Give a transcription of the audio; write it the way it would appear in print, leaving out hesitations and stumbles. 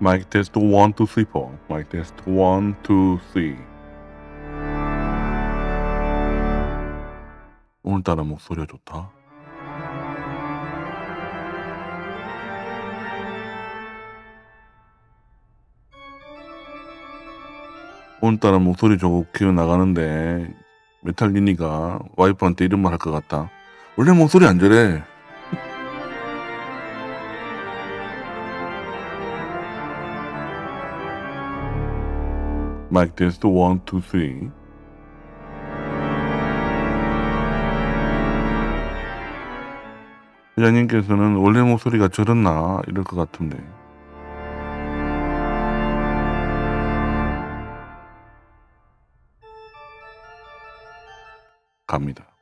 마이크 테스트 1, 2, 3, 4. 마이크 테스트 1, 2, 3. 오늘따라 목소리가 좋다. 오늘따라 목소리 좋게 나가는데 메탈리니가 와이프한테 이런 말 할 것 같다. 원래 목소리 안 저래. 마이크 테스트 1, 2, 3. 회장님께서는 원래 목소리가 저랬나 이럴 것 같은데. 갑니다.